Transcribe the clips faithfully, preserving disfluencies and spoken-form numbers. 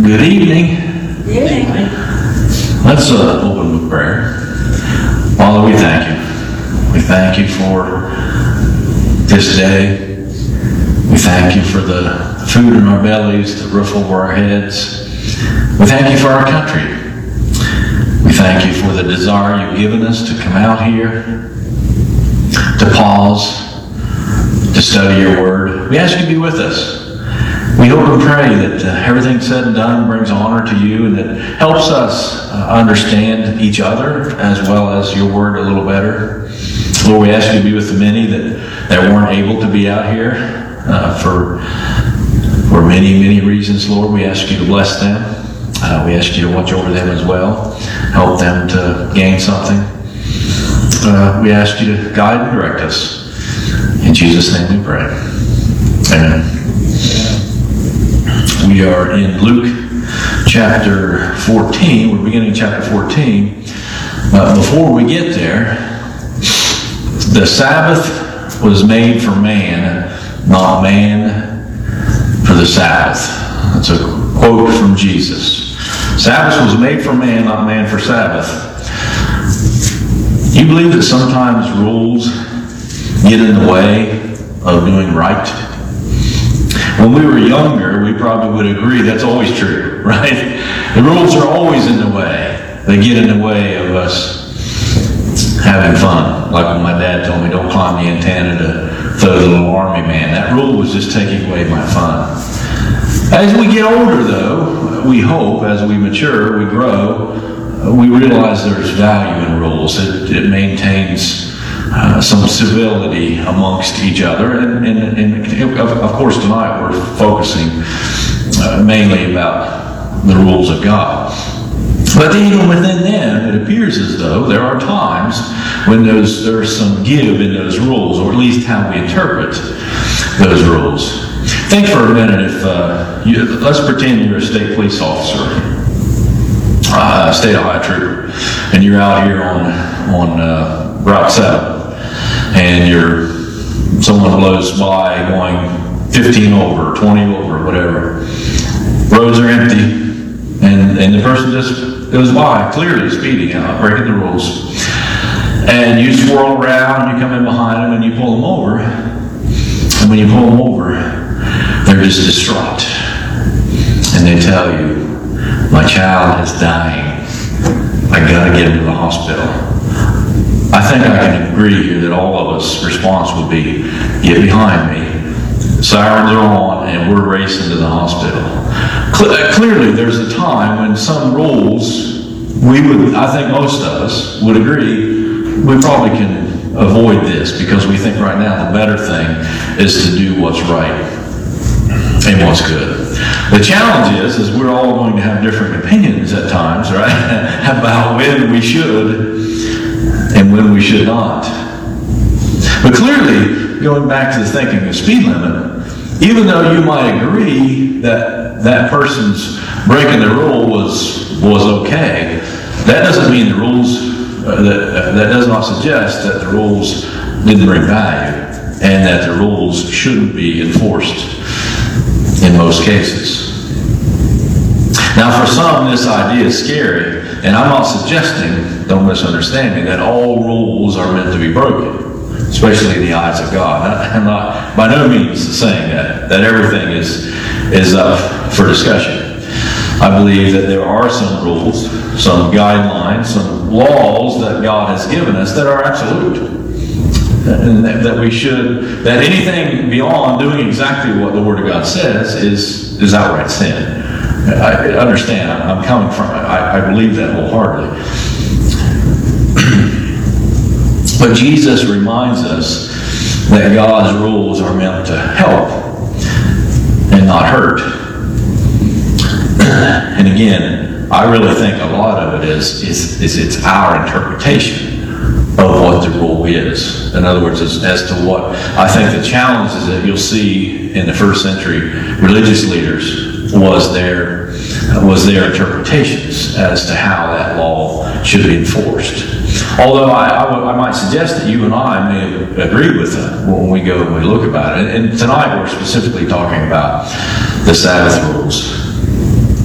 Good evening. Good evening. Let's uh, open with prayer. Father, we thank you. We thank you for this day. We thank you for the food in our bellies, the roof over our heads. We thank you for our country. We thank you for the desire you've given us to come out here, to pause, to study your word. We ask you to be with us. We hope and pray that uh, everything said and done brings honor to you and that helps us uh, understand each other as well as your word a little better. Lord, we ask you to be with the many that, that weren't able to be out here uh, for, for many, many reasons, Lord. We ask you to bless them. Uh, we ask you to watch over them as well. Help them to gain something. Uh, we ask you to guide and direct us. In Jesus' name we pray. Amen. We are in Luke chapter fourteen. We're beginning chapter fourteen. But before we get there, the Sabbath was made for man, not man for the Sabbath. That's a quote from Jesus. Sabbath was made for man, not man for Sabbath. You believe that sometimes rules get in the way of doing right? When we were younger, we probably would agree that's always true, right? The rules are always in the way. They get in the way of us having fun. Like when my dad told me, don't climb the antenna to throw the little army man. That rule was just taking away my fun. As we get older, though, we hope, as we mature, we grow, we realize there's value in rules. It, it maintains Uh, some civility amongst each other, and, and, and of, of course tonight we're focusing uh, mainly about the rules of God. But even within them, it appears as though there are times when those, there's some give in those rules, or at least how we interpret those rules. Think for a minute if, uh, you, let's pretend you're a state police officer, uh, state Ohio trooper, and you're out here on, on uh, Route seven. And you're, someone blows by going fifteen over, twenty over, whatever. Roads are empty, and, and the person just goes by, clearly speeding out, breaking the rules. And you swirl around, you come in behind them, and you pull them over. And when you pull them over, they're just distraught. And they tell you, my child is dying. I gotta get him to the hospital. I think I can agree here that all of us' response would be, get behind me. Sirens are on and we're racing to the hospital. Clearly there's a time when some rules, we would, I think most of us would agree, we probably can avoid this because we think right now the better thing is to do what's right and what's good. The challenge is, is we're all going to have different opinions at times, right? About when we should and when we should not. But clearly, going back to the thinking of speed limit, even though you might agree that that person's breaking the rule was was okay, that doesn't mean the rules, uh, that, that does not suggest that the rules didn't bring value and that the rules shouldn't be enforced in most cases. Now for some, this idea is scary, and I'm not suggesting, don't misunderstand me, that all rules are meant to be broken, especially in the eyes of God. I'm not, by no means saying that, that everything is, is up for discussion. I believe that there are some rules, some guidelines, some laws that God has given us that are absolute. And that, that we should, that anything beyond doing exactly what the Word of God says is, is outright sin. I understand, I'm coming from it. I, I believe that wholeheartedly. But Jesus reminds us that God's rules are meant to help and not hurt. And again, I really think a lot of it is, is, is it's our interpretation of what the rule is. In other words, as, as to what I think the challenges that you'll see in the first century religious leaders was their was their interpretations as to how that law should be enforced. Although I, I, w- I might suggest that you and I may agree with them when we go and we look about it. And tonight we're specifically talking about the Sabbath rules.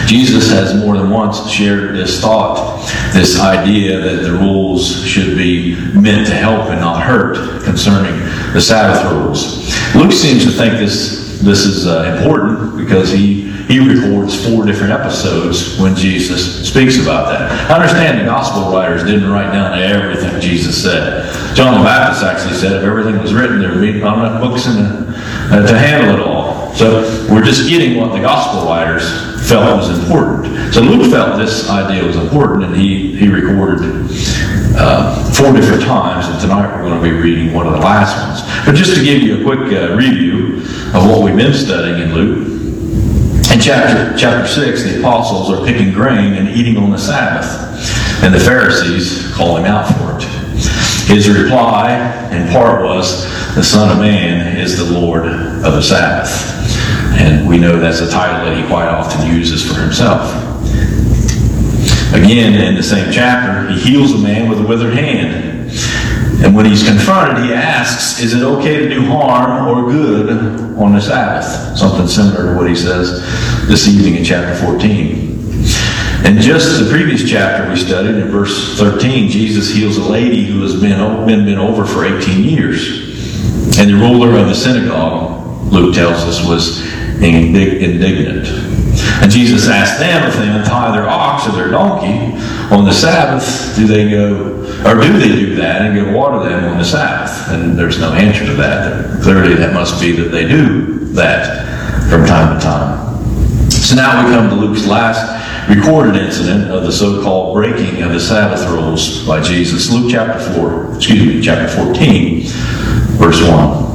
Jesus has more than once shared this thought, this idea that the rules should be meant to help and not hurt concerning the Sabbath rules. Luke seems to think this this is uh, important because he, he records four different episodes when Jesus speaks about that. I understand the gospel writers didn't write down everything Jesus said. John the Baptist actually said if everything was written, there would be not enough books in the, uh, to handle it all. So we're just getting what the gospel writers felt was important. So Luke felt this idea was important, and he, he recorded uh, four different times, and tonight we're going to be reading one of the last ones. But just to give you a quick uh, review of what we've been studying in Luke, in chapter, chapter six, the apostles are picking grain and eating on the Sabbath, and the Pharisees call him out for it. His reply, in part, was, the Son of Man is the Lord of the Sabbath. And we know that's a title that he quite often uses for himself. Again, in the same chapter, he heals a man with a withered hand. And when he's confronted, he asks, is it okay to do harm or good on the Sabbath? Something similar to what he says this evening in chapter fourteen. And just the previous chapter we studied, in verse thirteen, Jesus heals a lady who has been, been, been over for eighteen years. And the ruler of the synagogue, Luke tells us, was indignant. And Jesus asked them if they untie their ox or their donkey on the Sabbath, do they go, or do they do that and go water them on the Sabbath? And there's no answer to that. Clearly that must be that they do that from time to time. So now we come to Luke's last recorded incident of the so-called breaking of the Sabbath rules by Jesus. Luke chapter four, excuse me, chapter fourteen, verse one.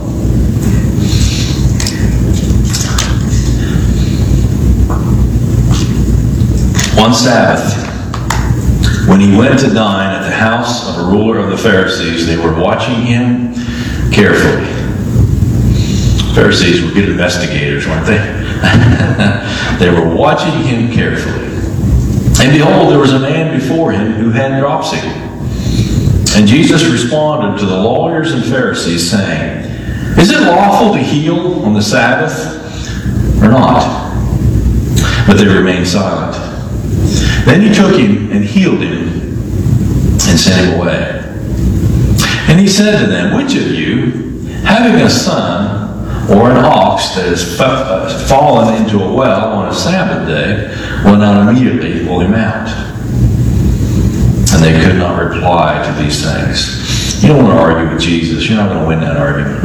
One Sabbath, when he went to dine at the house of a ruler of the Pharisees, they were watching him carefully. Pharisees were good investigators, weren't they? They were watching him carefully. And behold, there was a man before him who had dropsy. And Jesus responded to the lawyers and Pharisees, saying, is it lawful to heal on the Sabbath or not? But they remained silent. Then he took him and healed him and sent him away. And he said to them, which of you, having a son or an ox that has fallen into a well on a Sabbath day, will not immediately pull him out? And they could not reply to these things. You don't want to argue with Jesus. You're not going to win that argument.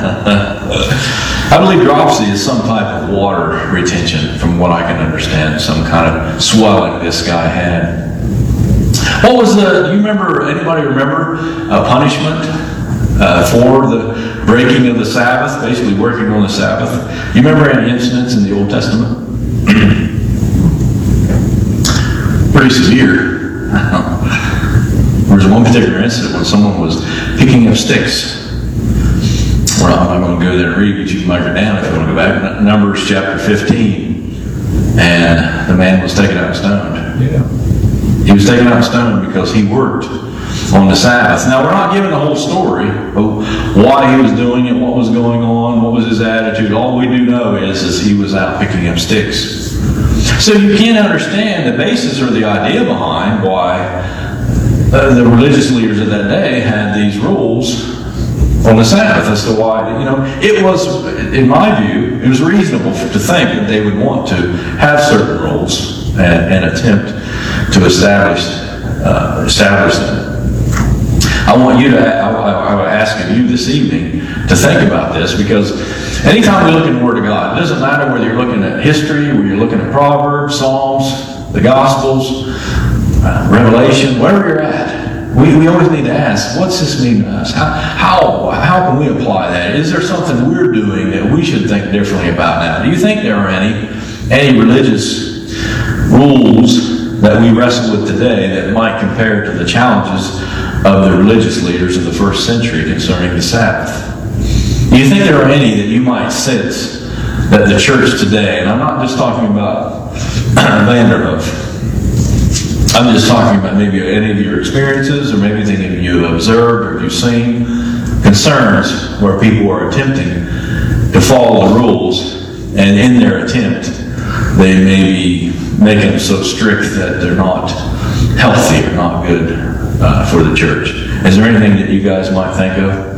I believe dropsy is some type of water retention, from what I can understand, some kind of swelling this guy had. What was the, do you remember, anybody remember a punishment uh, for the breaking of the Sabbath, basically working on the Sabbath? You remember any incidents in the Old Testament? Pretty severe. There was one particular incident when someone was picking up sticks. Well, I'm not going to go there and read, but you can mark it down if you want to go back. Numbers chapter fifteen. And the man was taken out and stoned. Yeah. He was taken out and stoned because he worked on the Sabbath. Now, we're not given the whole story of why he was doing it, what was going on, what was his attitude. All we do know is, is he was out picking up sticks. So you can't understand the basis or the idea behind why uh, the religious leaders of that day had these rules on the Sabbath as to why, you know, it was, in my view, it was reasonable to think that they would want to have certain rules and, and attempt to establish uh, establish them. I want you to, I, I would ask of you this evening to think about this, because anytime we look in the Word of God, it doesn't matter whether you're looking at history, whether you're looking at Proverbs, Psalms, the Gospels, uh, Revelation, wherever you're at, we, we always need to ask, what's this mean to us? How, how, how can we apply that? Is there something we're doing that we should think differently about now? Do you think there are any, any religious rules that we wrestle with today that might compare to the challenges of the religious leaders of the first century concerning the Sabbath? Do you think there are any that you might sense that the church today, and I'm not just talking about Vanderhoof, I'm just talking about maybe any of your experiences, or maybe anything you observed or you've seen, concerns where people are attempting to follow the rules, and in their attempt, they may be make them so strict that they're not healthy or not good uh, for the church. Is there anything that you guys might think of?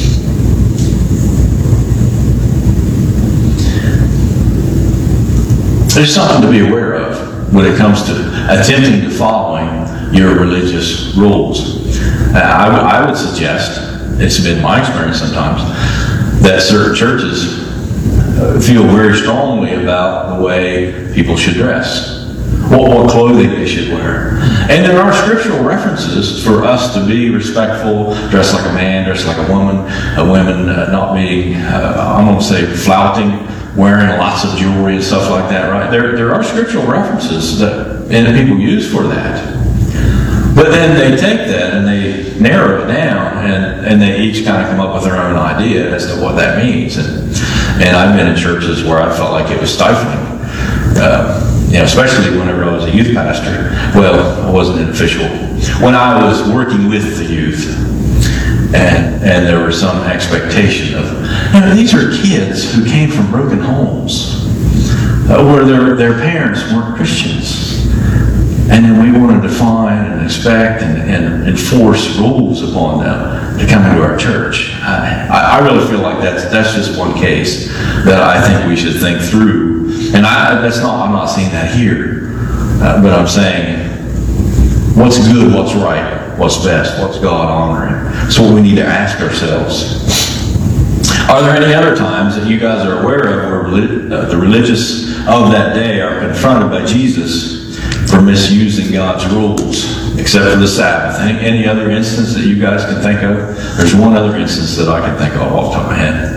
There's something to be aware of when it comes to attempting to following your religious rules. Uh, I, w- I would suggest, it's been my experience sometimes, that certain churches uh, feel very strongly about the way people should dress, what, what clothing they should wear. And there are scriptural references for us to be respectful, dress like a man, dress like a woman, a women uh, not being, uh, I'm going to say, flouting, wearing lots of jewelry and stuff like that, right? There, there are scriptural references that and people use for that. But then they take that and they narrow it down, and, and they each kind of come up with their own idea as to what that means. And, and I've been in churches where I felt like it was stifling, uh, you know, especially whenever I was a youth pastor. Well, I wasn't an official. When I was working with the youth, and and there was some expectation of, you know, these are kids who came from broken homes, uh, where their their parents weren't Christians. And then we want to define and expect and, and enforce rules upon them to come into our church. I, I really feel like that's that's just one case that I think we should think through. And I that's not I'm not saying that here, uh, but I'm saying what's good, what's right, what's best, what's God honoring. That's what we need to ask ourselves. Are there any other times that you guys are aware of where relig- uh, the religious of that day are confronted by Jesus for misusing God's rules, except for the Sabbath? Any, any other instance that you guys can think of? There's one other instance that I can think of off the top of my head.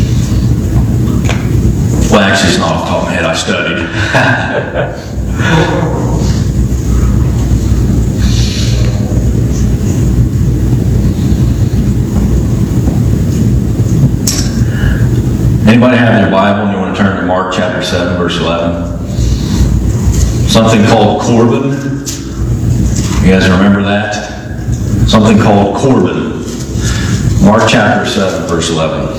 Well, actually, it's not off the top of my head. I studied. Anybody have their Bible and you want to turn to Mark chapter seven, verse eleven? Something called Corban. You guys remember that? Something called Corban. Mark chapter seven, verse eleven.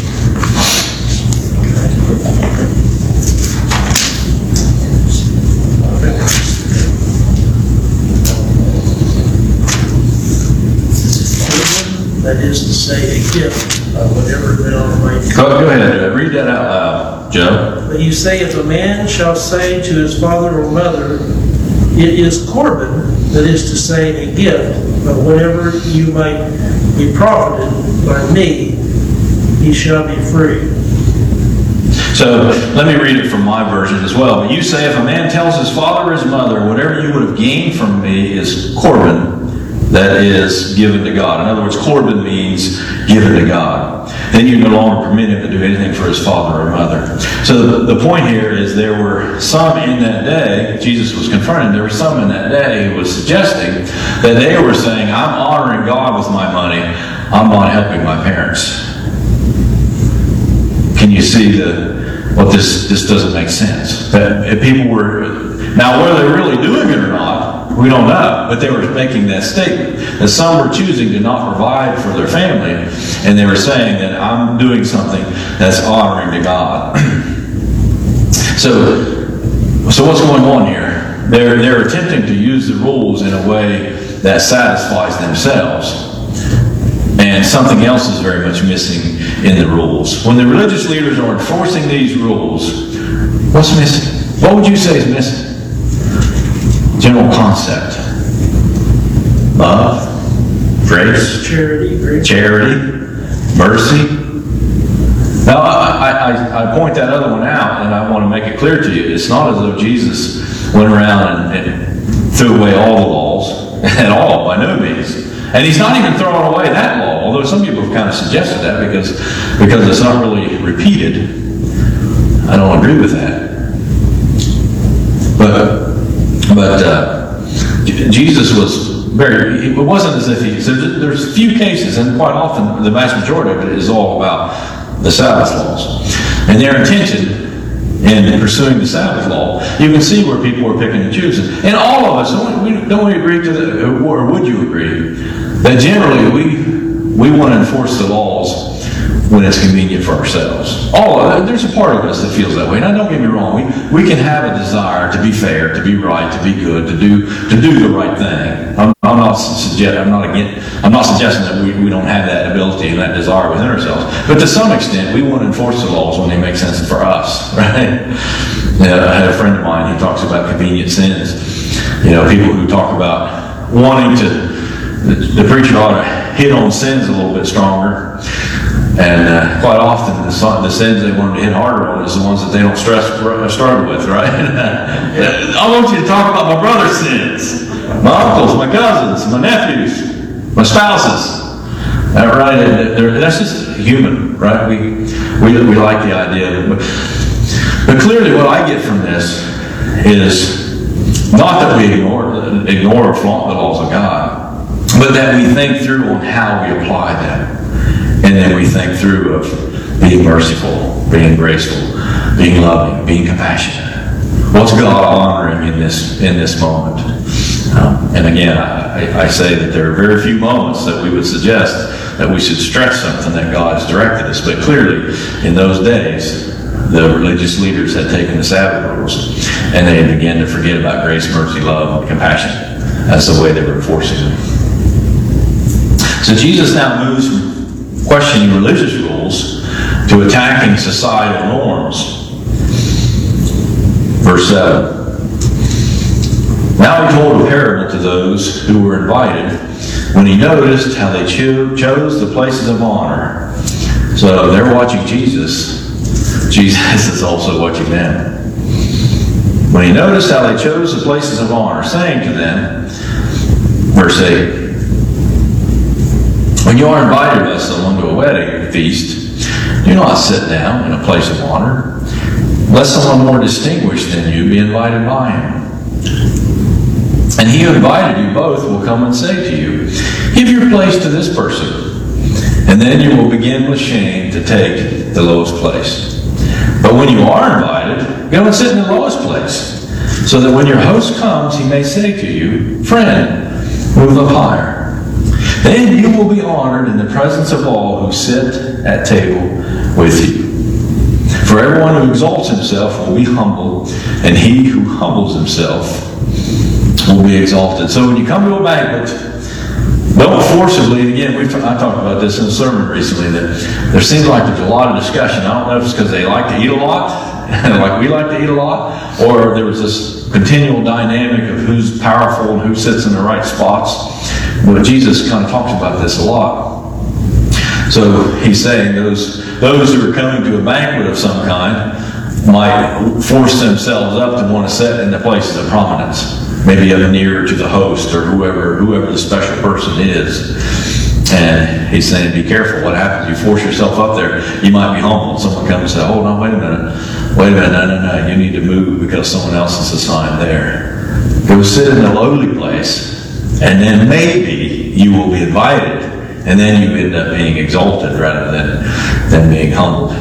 That is to say, a gift, uh, whatever thou might. Go, go ahead, uh, read that out loud, Joe. But you say, if a man shall say to his father or mother, it is Corban, that is to say, a gift, but whatever you might be profited by me, he shall be free. So let me read it from my version as well. But you say, if a man tells his father or his mother, whatever you would have gained from me is Corban, that is given to God. In other words, Corban means given to God. Then you no longer permit him to do anything for his father or mother. So the, the point here is there were some in that day, Jesus was confronting, there were some in that day who was suggesting that they were saying, I'm honoring God with my money, I'm not helping my parents. Can you see the what this this doesn't make sense? That people were, now whether they're really doing it or not, we don't know, but they were making that statement that some were choosing to not provide for their family, and they were saying that I'm doing something that's honoring to God. so, so what's going on here? They're they're attempting to use the rules in a way that satisfies themselves, and something else is very much missing in the rules. When the religious leaders are enforcing these rules, what's missing? What would you say is missing? General concept. Love, grace, Charity, grace. charity, mercy. Now, I, I, I point that other one out, and I want to make it clear to you. It's not as though Jesus went around and, and threw away all the laws at all, by no means. And he's not even throwing away that law, although some people have kind of suggested that because, because it's not really repeated. I don't agree with that. But But uh, Jesus was very, it wasn't as if he, so there's few cases, and quite often the vast majority of it is all about the Sabbath laws. And their intention in pursuing the Sabbath law, you can see where people were picking and choosing. And all of us, don't we, don't we agree to the, or would you agree, that generally we, we want to enforce the laws when it's convenient for ourselves. All of it, there's a part of us that feels that way. Now, don't get me wrong. We, we can have a desire to be fair, to be right, to be good, to do to do the right thing. I'm, I'm not suggest, I'm not again, I'm not suggesting that we, we don't have that ability and that desire within ourselves. But to some extent, we want to enforce the laws when they make sense for us, right? You know, I had a friend of mine who talks about convenient sins. You know, people who talk about wanting to, the, the preacher ought to hit on sins a little bit stronger. And uh, quite often, the, the sins they want to hit harder on is the ones that they don't stress struggle with, right? I want you to talk about my brother's sins, my uncles, my cousins, my nephews, my spouses. Uh, right? They're, that's just human, right? We we we like the idea of it. But, but clearly, what I get from this is not that we ignore ignore or flaunt the laws of God, but that we think through on how we apply them. And then we think through of being merciful, being graceful, being loving, being compassionate. What's God honoring in this in this moment? Um, and again, I, I say that there are very few moments that we would suggest that we should stress something that God has directed us. But clearly, in those days, the religious leaders had taken the Sabbath rules, and they had begun to forget about grace, mercy, love, and compassion. That's the way they were enforcing them. So Jesus now moves from questioning religious rules to attacking societal norms. Verse seven. Now he told a parable to those who were invited when he noticed how they cho- chose the places of honor. So they're watching Jesus. Jesus is also watching them. When he noticed how they chose the places of honor, saying to them, verse eight, when you are invited by someone to a wedding feast, do not sit down in a place of honor, lest someone more distinguished than you be invited by him. And he who invited you both will come and say to you, give your place to this person. And then you will begin with shame to take the lowest place. But when you are invited, go and sit in the lowest place, so that when your host comes, he may say to you, friend, move up higher. Then you will be honored in the presence of all who sit at table with you. For everyone who exalts himself will be humbled, and he who humbles himself will be exalted. So when you come to a banquet, don't forcibly, and again, we've t- I talked about this in a sermon recently, that there seems like there's a lot of discussion. I don't know if it's because they like to eat a lot, like we like to eat a lot, or there was this continual dynamic of who's powerful and who sits in the right spots. But Jesus kind of talks about this a lot. So he's saying those those who are coming to a banquet of some kind might force themselves up to want to sit in the places of prominence, maybe up nearer to the host or whoever whoever the special person is. And he's saying, be careful what happens. You force yourself up there, you might be humbled. Someone comes and says, hold on, wait a minute. Wait a minute, no, no, no. You need to move because someone else is assigned there. Go sit in the lowly place, and then maybe you will be invited, and then you end up being exalted rather than, than being humbled.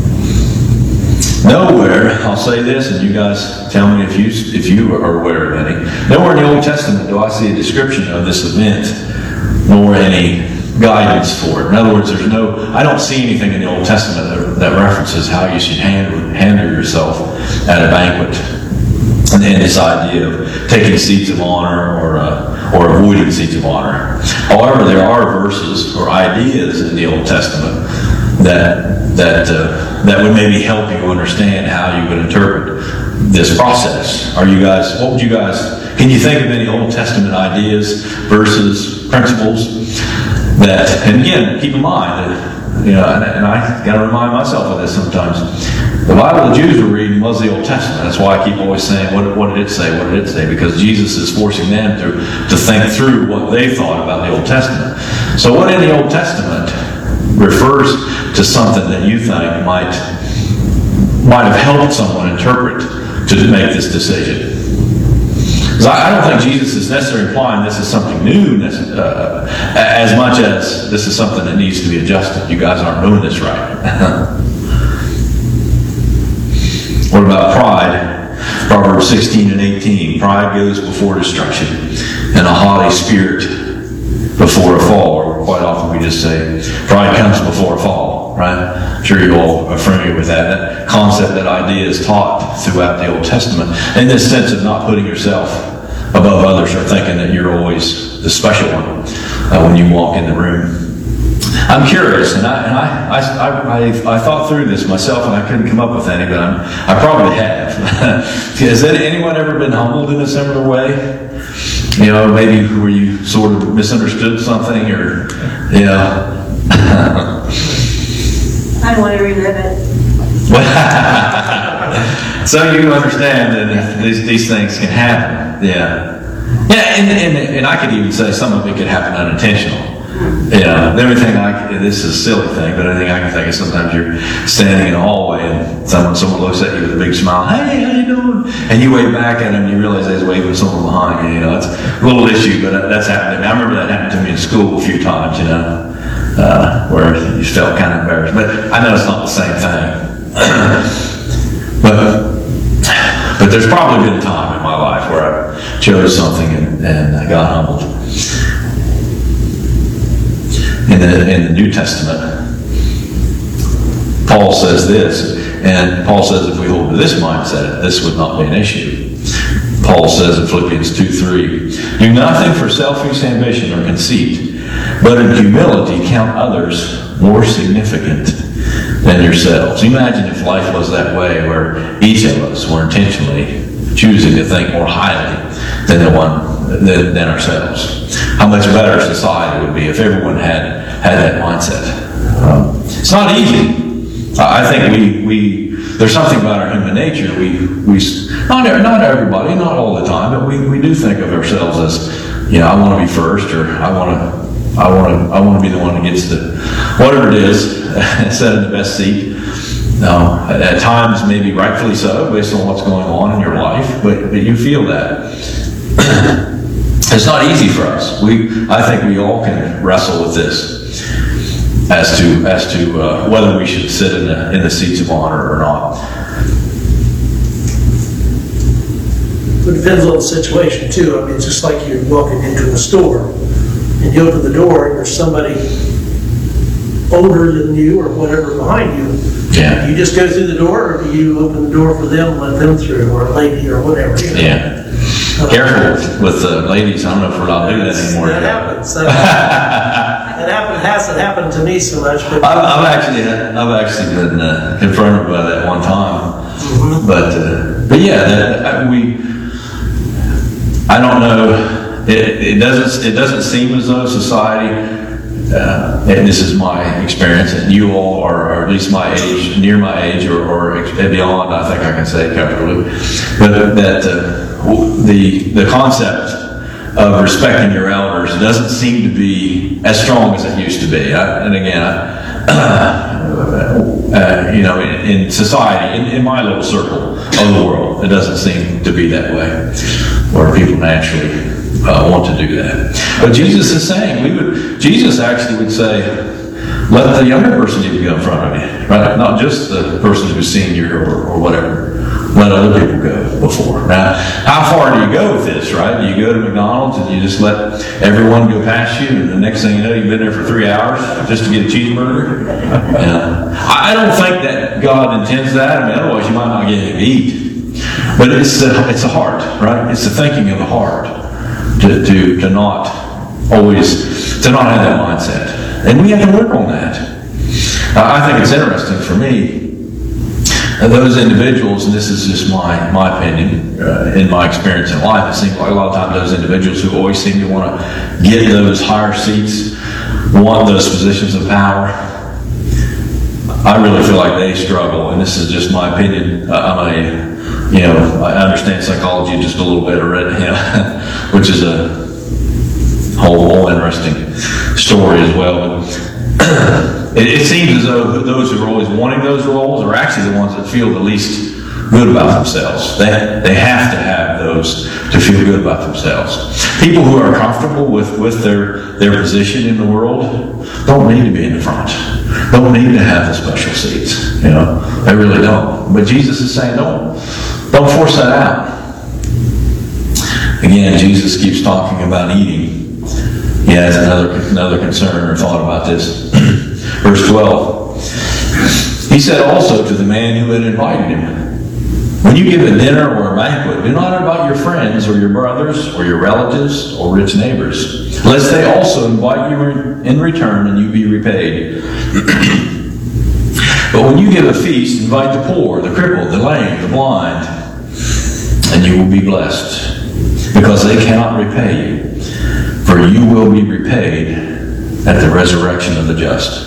Nowhere, I'll say this, and you guys tell me if you if you are aware of any, nowhere in the Old Testament do I see a description of this event, nor any guidance for it. In other words, there's no, I don't see anything in the Old Testament that, that references how you should handle, handle yourself at a banquet. And then this idea of taking seats of honor or uh, or avoiding seats of honor. However, there are verses or ideas in the Old Testament that that uh, that would maybe help you understand how you would interpret this process. Are you guys? What would you guys? Can you think of any Old Testament ideas, verses, principles that? And again, keep in mind that you know, and, and I got to remind myself of this sometimes. The Bible the Jews were reading was the Old Testament. That's why I keep always saying, what, what did it say? What did it say? Because Jesus is forcing them to, to think through what they thought about the Old Testament. So what in the Old Testament refers to something that you think might, might have helped someone interpret to make this decision? Because I, I don't think Jesus is necessarily implying this is something new uh, as much as this is something that needs to be adjusted. You guys aren't doing this right. What about pride? Proverbs sixteen and eighteen. Pride goes before destruction, and a haughty spirit before a fall. Or quite often we just say, pride comes before a fall. law, right? I'm sure you all are familiar with that. That concept, that idea is taught throughout the Old Testament in this sense of not putting yourself above others or thinking that you're always the special one uh, when you walk in the room. I'm curious, and I and I, I, I, I thought through this myself, and I couldn't come up with any, but I'm, I probably have. Has anyone ever been humbled in a similar way? You know, maybe where you sort of misunderstood something, or, you know. I don't want to relive it. So you understand that these, these things can happen. Yeah. Yeah, and, and, and I could even say some of it could happen unintentional. Yeah, everything I, this is a silly thing, but anything I can think of, sometimes you're standing in a hallway and someone someone looks at you with a big smile, hey, how you doing? And you wave back at them and you realize they're waving someone behind you, you know, it's a little issue, but that's happened to me. I remember that happened to me in school a few times, you know, uh, where you felt kind of embarrassed. But I know it's not the same thing. but but there's probably been a time in my life where I chose something and, and I got humbled. In the, in the New Testament, Paul says this, and Paul says if we hold to this mindset, this would not be an issue. Paul says in Philippians two three, do nothing for selfish ambition or conceit, but in humility count others more significant than yourselves. Imagine if life was that way, where each of us were intentionally choosing to think more highly than the one than, than ourselves. How much better society would be if everyone had had that mindset. Um, it's not easy. I think we we there's something about our human nature. We we not not everybody, not all the time, but we, we do think of ourselves as, you know, I want to be first, or I want to I want to I want to be the one that gets the whatever it is, set in the best seat. No, at times maybe rightfully so, based on what's going on in your life, but, but you feel that. It's not easy for us. We, I think we all can wrestle with this as to as to uh, whether we should sit in the in the seats of honor or not. It depends on the situation too. I mean, it's just like you're walking into a store and you open the door and there's somebody older than you or whatever behind you. Yeah. Do you just go through the door, or do you open the door for them and let them through, or a lady or whatever? You know? Yeah. Careful with the uh, ladies. I don't know if we're allowed to do that anymore. That happens. That, that happen, hasn't happened to me so much. But I've, I've actually I've actually been uh, confronted by that one time. Mm-hmm. But uh, but yeah, that, I, we. I don't know. It, it doesn't it doesn't seem as though society. Uh, and this is my experience, and you all are, are at least my age, near my age, or, or beyond. I think I can say comfortably, but that uh, the the concept of respecting your elders doesn't seem to be as strong as it used to be. I, and again, I, uh, uh, you know, in, in society, in, in my little circle of the world, it doesn't seem to be that way, where people naturally Uh, want to do that. But Jesus is saying, we would. Jesus actually would say, let the younger person even go in front of you, right? Not just the person who's senior or, or whatever. Let other people go before. Now, how far do you go with this, right? Do you go to McDonald's and you just let everyone go past you, and the next thing you know, you've been there for three hours just to get a cheeseburger? Yeah. I don't think that God intends that. I mean, otherwise you might not get anything to eat. But it's the, it's the heart, right? It's the thinking of the heart. To, to to not always to not have that mindset, and we have to work on that. Uh, I think it's interesting for me, uh, those individuals, and this is just my my opinion, uh, in my experience in life, it seems like a lot of times those individuals who always seem to want to get those higher seats, want those positions of power, I really feel like they struggle, and this is just my opinion. Uh, I'm a You know, I understand psychology just a little bit already, you know, which is a whole, whole interesting story as well. But it, it seems as though those who are always wanting those roles are actually the ones that feel the least good about themselves. They they have to have those to feel good about themselves. People who are comfortable with, with their, their position in the world don't need to be in the front. Don't need to have the special seats. You know, they really don't. But Jesus is saying, don't. Don't force that out. Again, Jesus keeps talking about eating. He has another another concern or thought about this. Verse twelve. He said also to the man who had invited him, when you give a dinner or a banquet, do not invite your friends or your brothers or your relatives or rich neighbors, lest they also invite you in return and you be repaid. But when you give a feast, invite the poor, the crippled, the lame, the blind, and you will be blessed, because they cannot repay you, for you will be repaid at the resurrection of the just.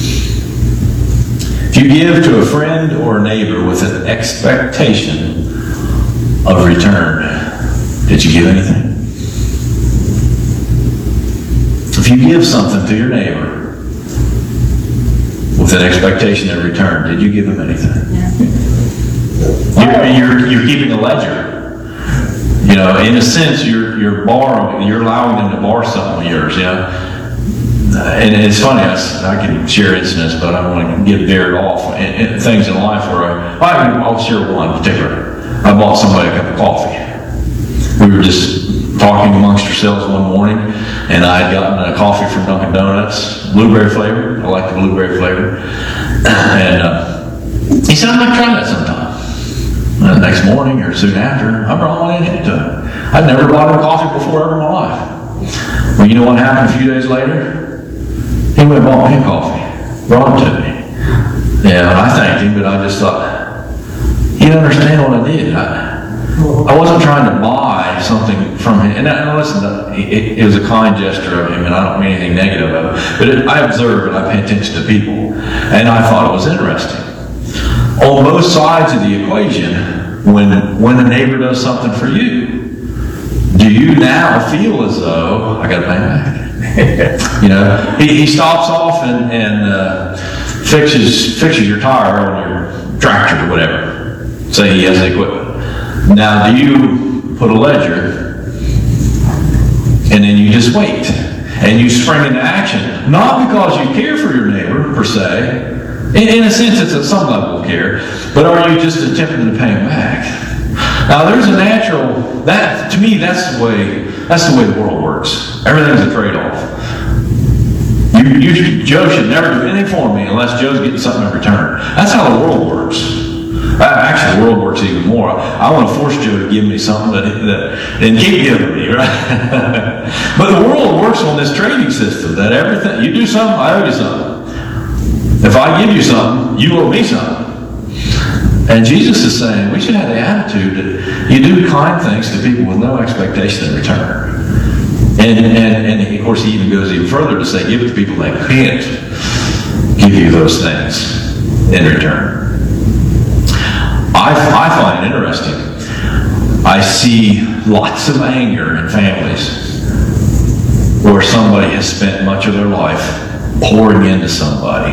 If you give to a friend or a neighbor with an expectation of return, did you give anything? If you give something to your neighbor with an expectation of return, did you give him anything? You're, you're, you're keeping a ledger. You know, in a sense, you're you're borrowing, you're allowing them to borrow something of yours. You know. And it's funny, I, I can share incidents, but I don't want to get veered off. And, and things in life where I, I, I'll share one in particular. I bought somebody a cup of coffee. We were just talking amongst ourselves one morning, and I had gotten a coffee from Dunkin' Donuts, blueberry flavor. I like the blueberry flavor. And uh, he said, I might try that sometime. And the next morning or soon after, I brought one in to him. I'd never bought him coffee before ever in my life. Well, you know what happened a few days later? He went and bought me a coffee, brought it to me. Yeah, and I thanked him, but I just thought, he didn't understand what I did. I, I wasn't trying to buy something from him. And, I, and listen, it, it was a kind gesture of him, and I don't mean anything negative of it. But it, I observe and I pay attention to people, and I thought it was interesting. On both sides of the equation, when when a neighbor does something for you, do you now feel as though I got to pay him back? You know, he, he stops off and, and uh, fixes fixes your tire on your tractor or whatever. Say he has the equipment. Now, do you put a ledger and then you just wait and you spring into action? Not because you care for your neighbor per se. In, in a sense, it's at some level of care, but are you just attempting to pay him back? Now, there's a natural, that to me, that's the way, that's the way the world works. Everything's a trade-off. You, you, Joe should never do anything for me unless Joe's getting something in return. That's how the world works. Actually, the world works even more. I want to force Joe to give me something that, that and keep giving me, right? But the world works on this trading system that everything, you do something, I owe you something. If I give you something, you owe me something. And Jesus is saying we should have the attitude that you do kind things to people with no expectation in return. And, and, and of course, he even goes even further to say, give it to people that can't give you those things in return. I, I find it interesting. I see lots of anger in families where somebody has spent much of their life pouring into somebody.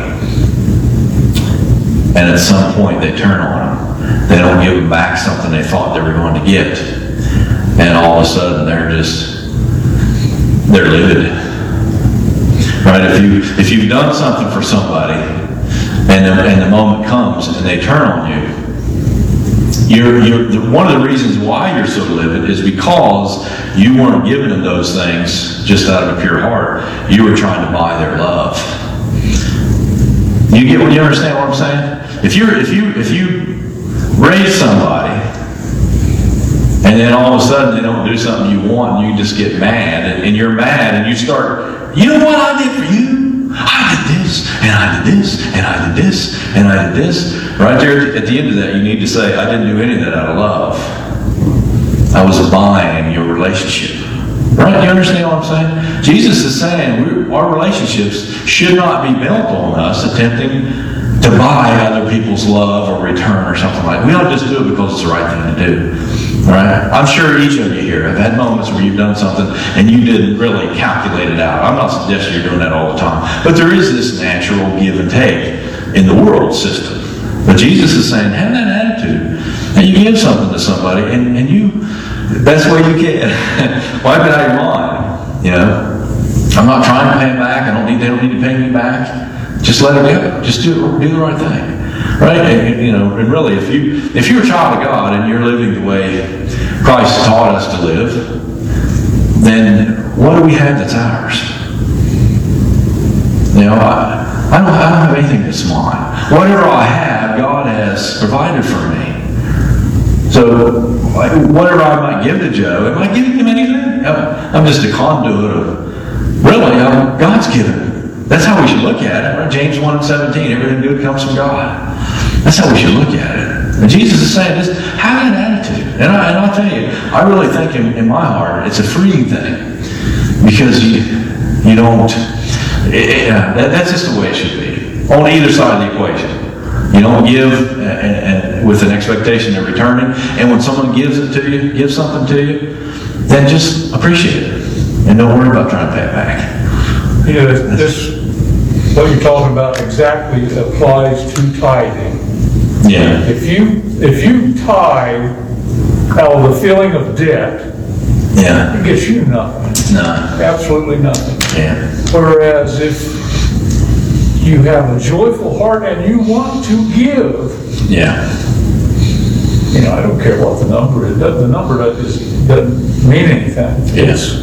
And at some point they turn on them. They don't give them back something they thought they were going to get. And all of a sudden they're just, they're livid. Right? If, you, if you've done something for somebody and the, and the moment comes and they turn on you, you're, you're, one of the reasons why you're so livid is because you weren't giving them those things just out of a pure heart. You were trying to buy their love. You get what you understand what I'm saying? If you if you if you raise somebody and then all of a sudden they don't do something you want and you just get mad and, and you're mad and you start, you know what I did for you? I did this and I did this and I did this and I did this. Right there at the end of that you need to say, I didn't do any of that out of love. I was buying your relationship. Right? You understand what I'm saying? Jesus is saying we're, our relationships should not be built on us attempting to buy other people's love or return or something like that. We don't just do it because it's the right thing to do. Right? I'm sure each of you here have had moments where you've done something and you didn't really calculate it out. I'm not suggesting you're doing that all the time. But there is this natural give and take in the world system. But Jesus is saying, have that attitude. And you give something to somebody and, and you, the best way you can, wipe it out of your mind. You know, I'm not trying to pay them back. I don't need. They don't need to pay me back. Just let it go. Just do do the right thing, right? And, you know, and really, if you if you're a child of God and you're living the way Christ taught us to live, then what do we have that's ours? You know, I, I don't I don't have anything that's mine. Whatever I have, God has provided for me. So, whatever I might give to Joe, am I giving him anything? I'm just a conduit of, really, I'm, God's given. That's how we should look at it, right? James one and seventeen, everything good comes from God. That's how we should look at it. And Jesus is saying this, have that attitude. And, I, and I'll tell you, I really think in, in my heart, it's a freeing thing. Because you, you don't, it, it, uh, that, that's just the way it should be. On either side of the equation. You don't give and, and with an expectation of returning. And when someone gives it to you, gives something to you, then just appreciate it. And don't worry about trying to pay it back. You know, this, what you're talking about exactly applies to tithing. Yeah. If you, if you tithe out of the feeling of debt, yeah. it gets you nothing. No. Absolutely nothing. Yeah. Whereas if you have a joyful heart and you want to give, yeah. you know, I don't care what the number is. The number doesn't, doesn't mean anything. Yes.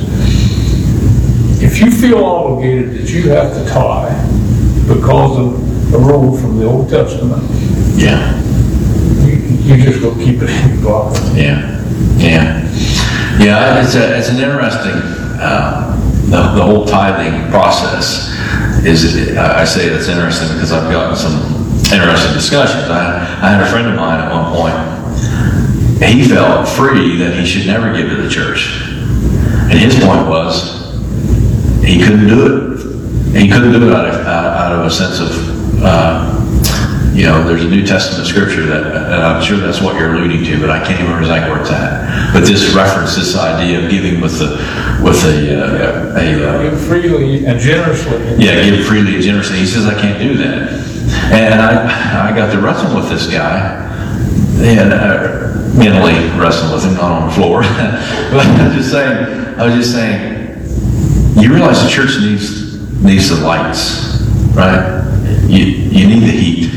If you feel obligated that you have to tithe because of a rule from the Old Testament, yeah, you, you just go keep it in your pocket. Yeah, yeah, yeah. It's a, it's an interesting uh, the the whole tithing process is. I say it's interesting because I've gotten some interesting discussions. I I had a friend of mine at one point. He felt free that he should never give to the church, and his point was he couldn't do it. He couldn't do it out of out, out of a sense of. Uh, You know, there's a New Testament scripture that, and I'm sure that's what you're alluding to, but I can't even remember exactly where it's at. But this reference, this idea of giving with the, with a, uh, a, uh, Give freely and generously. yeah, give freely and generously. He says, I can't do that. And I, I got to wrestle with this guy, and uh, mentally wrestling with him, not on the floor. But I was just saying, I was just saying, you realize the church needs needs the lights, right? You you need the heat.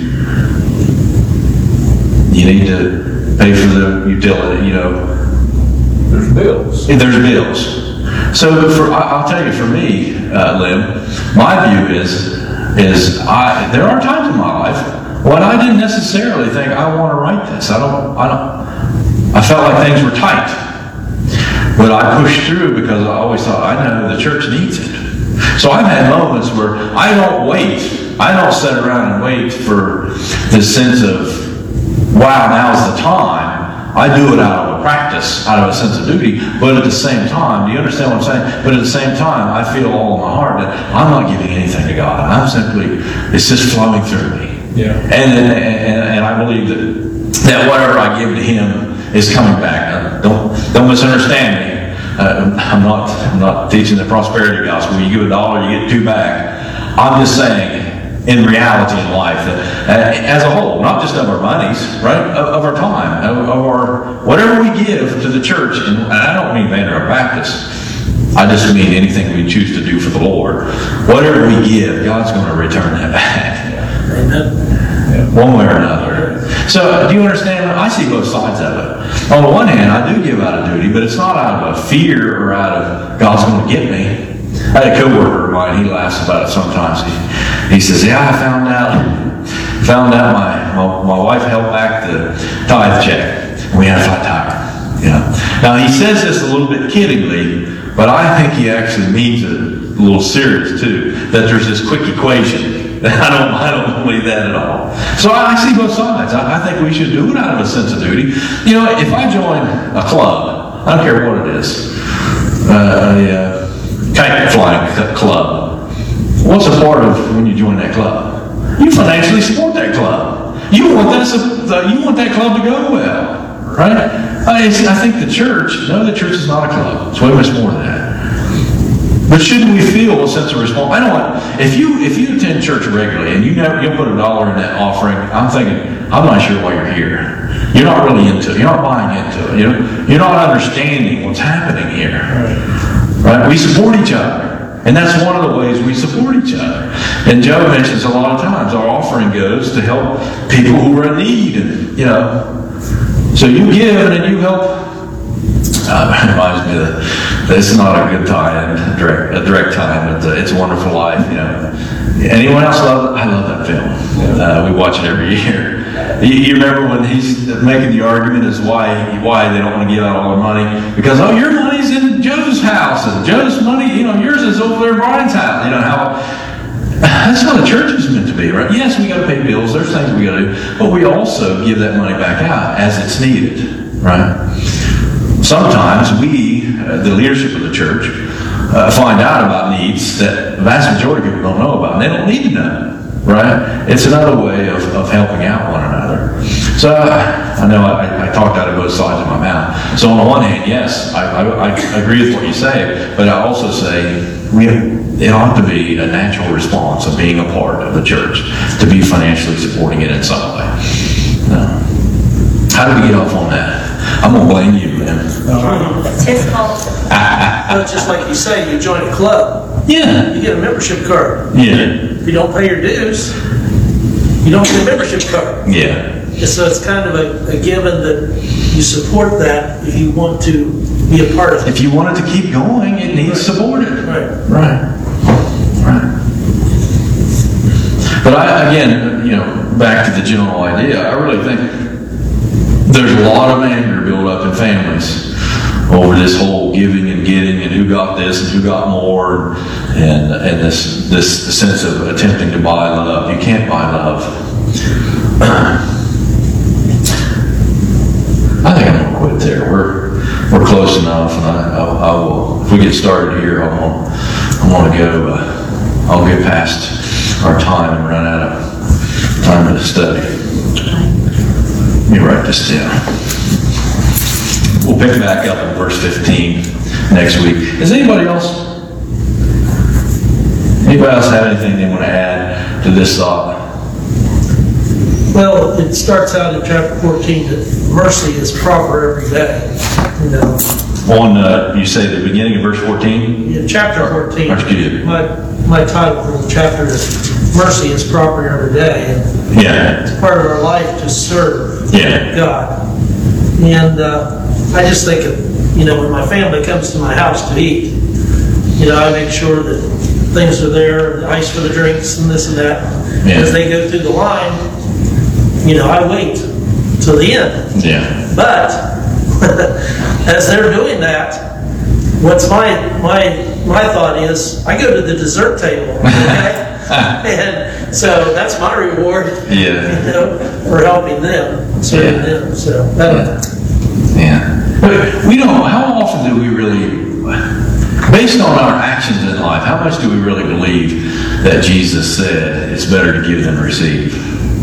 You need to pay for the utility, you know. There's bills. There's bills. So for, I'll tell you, for me, uh, Lim, my view is, is I, there are times in my life when I didn't necessarily think I want to write this. I don't, I don't, I felt like things were tight. But I pushed through because I always thought, I know the church needs it. So I've had moments where I don't wait. I don't sit around and wait for this sense of, wow, now's the time. I do it out of a practice, out of a sense of duty, but at the same time, do you understand what I'm saying? But at the same time, I feel all in my heart that I'm not giving anything to God. I'm simply, it's just flowing through me. Yeah. And, and, and, and I believe that, that whatever I give to Him is coming back. Now, don't, don't misunderstand me. Uh, I'm not, I'm not teaching the prosperity gospel. You give a dollar, you get two back. I'm just saying, in reality in life, that, uh, as a whole, not just of our monies, right, of, of our time, of, of our, whatever we give to the church, and I don't mean Vanderbilt Baptist, I just mean anything we choose to do for the Lord. Whatever we give, God's going to return that back. Amen. One way or another. So, do you understand? I see both sides of it. On the one hand, I do give out of duty, but it's not out of a fear or out of God's going to get me. I had a coworker of mine, he laughs about it sometimes. He, he says, yeah, I found out found out my, my, my wife held back the tithe check. We had a flat tire. You know? Now, he says this a little bit kiddingly, but I think he actually means it a little serious too, that there's this quick equation. I don't, I don't believe that at all. So I, I see both sides. I, I think we should do it out of a sense of duty. You know, if I join a club, I don't care what it is, uh, a uh, kite flying club, what's a part of when you join that club? You financially support that club. You want that, you want that club to go well, right? I, I think the church, no, the church is not a club. It's way much more than that. But shouldn't we feel a sense of responsibility? I don't want, if you if you attend church regularly and you never you'll put a dollar in that offering, I'm thinking, I'm not sure why you're here. You're not really into it. You're not buying into it. You're, you're not understanding what's happening here. Right? We support each other. And that's one of the ways we support each other. And Joe mentions a lot of times our offering goes to help people who are in need. And, you know, so you give and then you help Uh, it reminds me that it's not a good time, a direct, a direct time, but uh, It's a Wonderful Life. You know, anyone else love it? I love that film. Uh, we watch it every year. You, you remember when he's making the argument as why why they don't want to give out all their money because oh your money's in Joe's house and Joe's money you know yours is over there at Brian's house. You know how that's how the church is meant to be, right? Yes, we got to pay bills. There's things we got to do, but we also give that money back out as it's needed, right? Sometimes we, uh, the leadership of the church, uh, find out about needs that the vast majority of people don't know about, and they don't need to know, right? It's another way of, of helping out one another. So uh, I know I, I talked out of both sides of my mouth. So on the one hand, yes, I, I, I agree with what you say, but I also say we have, it ought to be a natural response of being a part of the church to be financially supporting it in some way. No. How did we get off on that? I'm going to blame you, man. It's his fault. Well, just like you say, you join a club, Yeah. you get a membership card. Yeah. If you don't pay your dues, you don't get a membership card. Yeah. And so it's kind of a, a given that you support that if you want to be a part of it. If you want it to keep going, it needs supported. Right. Right. Right. But I, again, you know, back to the general idea, I really think there's a lot of anger built up in families over this whole giving and getting and who got this and who got more and and this this sense of attempting to buy love. You can't buy love. I think I'm gonna quit there. We're we're close enough, and I, I, I will. If we get started here, I'm gonna I'm gonna go. Uh, I'll get past our time and run out of time to study. Let me write this down. We'll pick back up in verse fifteen next week. Does anybody else? Anybody else have anything they want to add to this thought? Well, it starts out in chapter fourteen that mercy is proper every day. You know, On uh, you say the beginning of verse fourteen. in chapter fourteen, Aren't you? my my title for the chapter is "Mercy is proper every day." And Yeah. it's part of our life to serve Yeah. God. And uh, I just think of, you know, when my family comes to my house to eat, you know, I make sure that things are there, the ice for the drinks and this and that. Yeah. As they go through the line, you know, I wait till the end. Yeah. But as they're doing that, what's my my my thought is I go to the dessert table, okay? And so that's my reward, Yeah. you know, for helping them, serving Yeah. them. So that, Yeah. But we don't. How often do we really, based on our actions in life, how much do we really believe that Jesus said it's better to give than receive?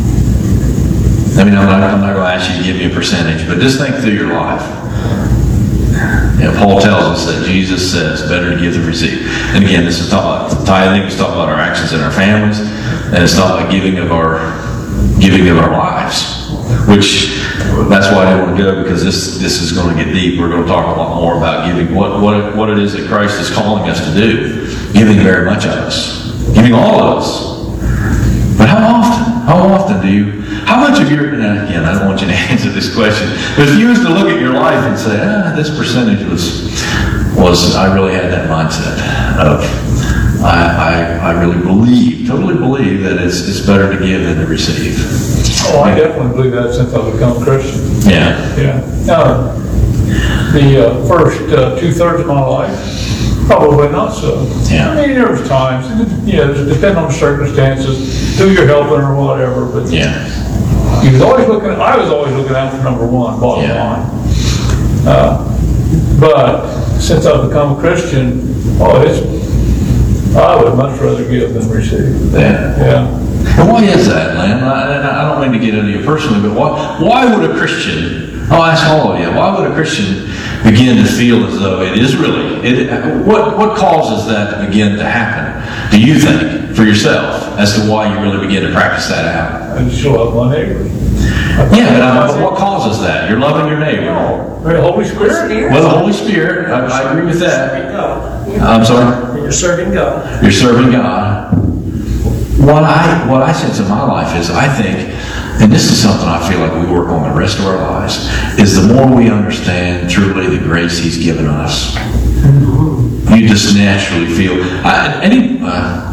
I mean, I'm not, I'm not going to ask you to give me a percentage, but just think through your life. You know, Paul tells us that Jesus says better to give than receive. And again, this is talking about tithing. It's talking about our actions in our families, and it's talking about giving of our giving of our lives. Which that's why I want to go, because this this is going to get deep. We're going to talk a lot more about giving, what what what it is that Christ is calling us to do, giving very much of us, giving all of us. But how often? How often do you? How much of your, and again, I don't want you to answer this question, but if you was to look at your life and say, ah, this percentage was, was I really had that mindset of, I, I, I really believe, totally believe that it's, it's better to give than to receive. Oh, I definitely believe that since I've become a Christian. Yeah. Yeah. Uh, the uh, first uh, two-thirds of my life, probably not so. Yeah. I mean, there was times, you know, it depends on the circumstances, who you're helping or whatever, but Yeah. he was always looking, I was always looking out for number one, bottom Yeah. line. Uh, but since I've become a Christian, oh, it's, I would much rather give than receive. Yeah. Yeah. And why is that, Len? I, I don't mean to get into you personally, but why, why would a Christian, I'll ask all of you, why would a Christian begin to feel as though it is really, it, what, what causes that to begin to happen, do you think, for yourself, as to why you really begin to practice that out? I just show up my neighbors. Yeah, but, I, but what causes that? You're loving your neighbor. The Holy Spirit. Well, the Holy Spirit, I, I agree with that. serving God. I'm sorry? And you're serving God. You're serving God. What I what I sense in my life is I think and this is something I feel like we work on the rest of our lives, is the more we understand truly the grace He's given us, you just naturally feel, I, any, uh,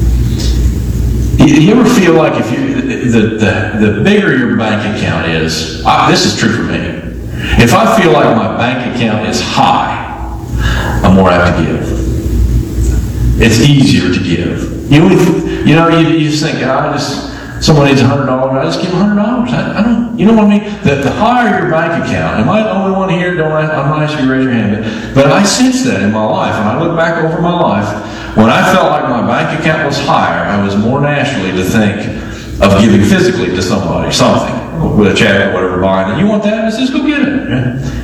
you, you ever feel like if you, the, the, the bigger your bank account is, I, this is true for me, if I feel like my bank account is high, I'm more apt to give. It's easier to give. You, you know, you, you just think, oh, I just, someone needs a hundred dollars, I just give them a hundred dollars. I, I don't, you know what I mean? The, the higher your bank account, am I the only one here? Don't I, I'm not asking you to raise your hand, but, but I sense that in my life. When I look back over my life, when I felt like my bank account was higher, I was more naturally to think of giving physically to somebody, something, with a check or whatever, buying it. You want that? Let's just go get it. Yeah?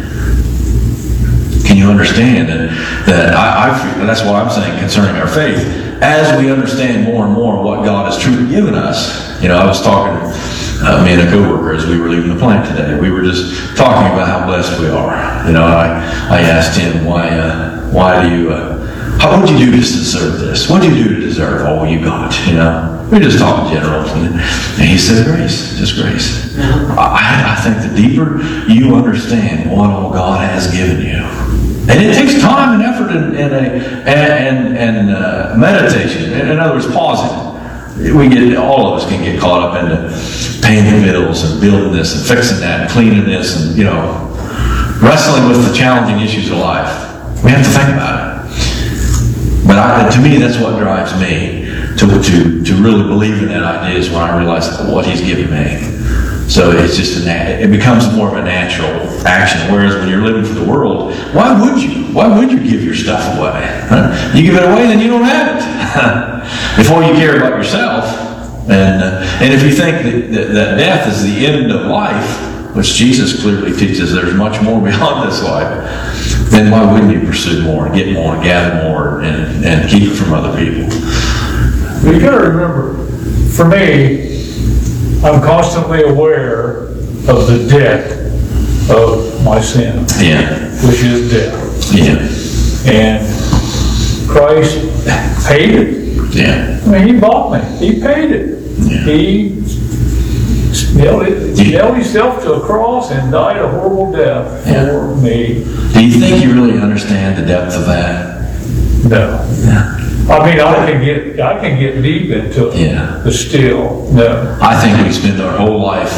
Can you understand that, that I, I feel, that's what I'm saying concerning our faith. As we understand more and more what God has truly given us, you know, I was talking to uh, me and a coworker as we were leaving the plant today. We were just talking about how blessed we are. You know, I, I asked him, why, uh, why do you, uh, how, what did you do to deserve this? What did you do to deserve all you got? You know, we were just talking general. And he said, grace, just grace. I, I think the deeper you understand what all God has given you, and it takes time and effort and, and, a, and, and uh, meditation. In other words, pausing. We get, all of us can get caught up into paying the bills and building this and fixing that and cleaning this and, you know, wrestling with the challenging issues of life. We have to think about it. But I, to me, that's what drives me to, to, to really believe in that idea is when I realize what He's given me. So it's just a, it becomes more of a natural action. Whereas when you're living for the world, why would you? Why would you give your stuff away? Huh? You give it away, then you don't have it. Before you care about yourself, and uh, and if you think that, that, that death is the end of life, which Jesus clearly teaches, there's much more beyond this life, then why wouldn't you pursue more and get more and gather more and, and keep it from other people? But you got to remember, for me, I'm constantly aware of the debt of my sin, Yeah. which is death. Yeah. And Christ paid it. Yeah. I mean, He bought me. He paid it. Yeah. He nailed, it, Yeah. nailed Himself to a cross and died a horrible death Yeah. for me. Do you think you really understand the depth of that? No. Yeah. I mean, I can get I can get deep into it, Yeah. but still, no. I think we spend our whole life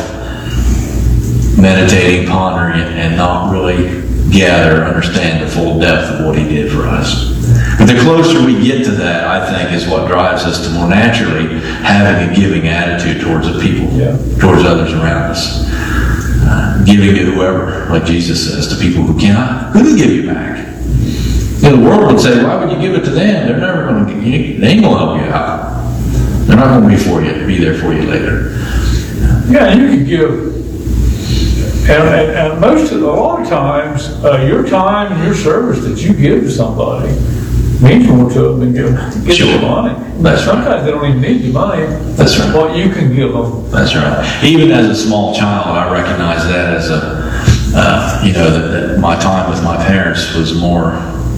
meditating, pondering it, and not really gather, understand the full depth of what He did for us. But the closer we get to that, I think, is what drives us to more naturally having a giving attitude towards the people, Yeah. towards others around us. Uh, giving to whoever, like Jesus says, to people who cannot, who will give you back. You know, the world would say, why would you give it to them? They're never going to, they ain't going to help you out. They're not going to be for you, be there for you later. Yeah, you can give, and, and, and most of, a lot of times, uh, your time and your service that you give to somebody means more to them than give, give Sure. them money. That's right. Sometimes they don't even need your money. That's right. What you can give them. That's right. Even as a small child, I recognize that as a, uh, you know, that, that my time with my parents was more,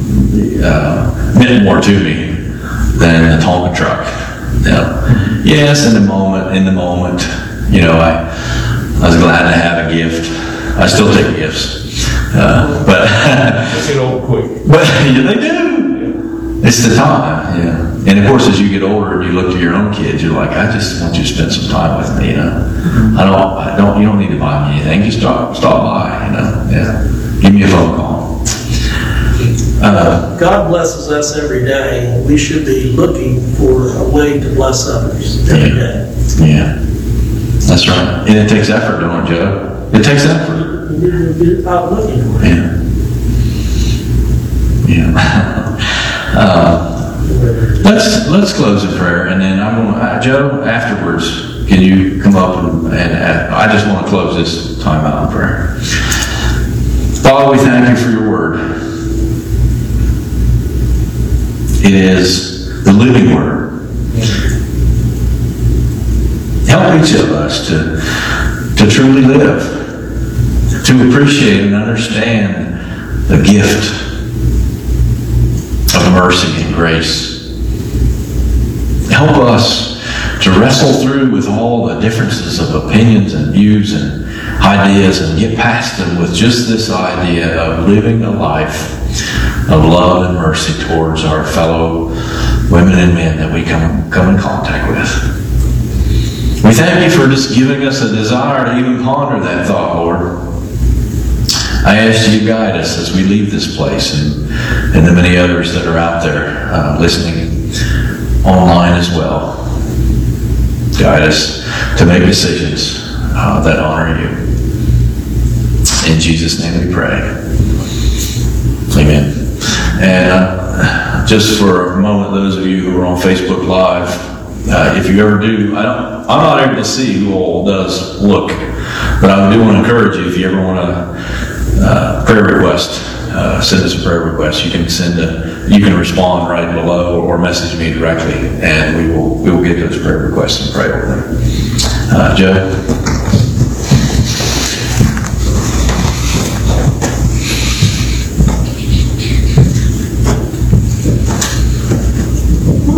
uh, meant more to me than the Tonka truck. You know, yes, in the moment, in the moment, you know, I, I was glad to have a gift. I still take gifts, uh, but They get old quick. but yeah, they do. It's the time, yeah. And of course, as you get older and you look to your own kids, you're like, I just want you to spend some time with me, you know. I don't, I don't, you don't need to buy me anything. Just stop, stop by, you know. Yeah. Give me a phone call. Uh, God blesses us every day, and we should be looking for a way to bless others every day. yeah. That's right. And it takes effort, don't it, Joe? It takes effort. You're out looking for it. Yeah. Yeah. uh, let's let's close in prayer, and then I'm going to, uh, Joe, afterwards, can you come up and, and uh, I just want to close this time out in prayer. Father, we thank you for your word. It is the living word. Help each of us to, to truly live, to appreciate and understand the gift of mercy and grace. Help us to wrestle through with all the differences of opinions and views and ideas and get past them with just this idea of living a life of love and mercy towards our fellow women and men that we come, come in contact with. We thank you for just giving us a desire to even ponder that thought, Lord. I ask you to guide us as we leave this place and, and the many others that are out there uh, listening online as well. Guide us to make decisions uh, that honor you. In Jesus' name we pray. Amen. And uh, just for a moment, those of you who are on Facebook Live, uh, if you ever do, I don't, I'm not able to see who all does look, but I do want to encourage you, if you ever want to uh, prayer request, uh, send us a prayer request. You can send a, you can respond right below or message me directly, and we will we will get those prayer requests and pray over them. Uh, Joe.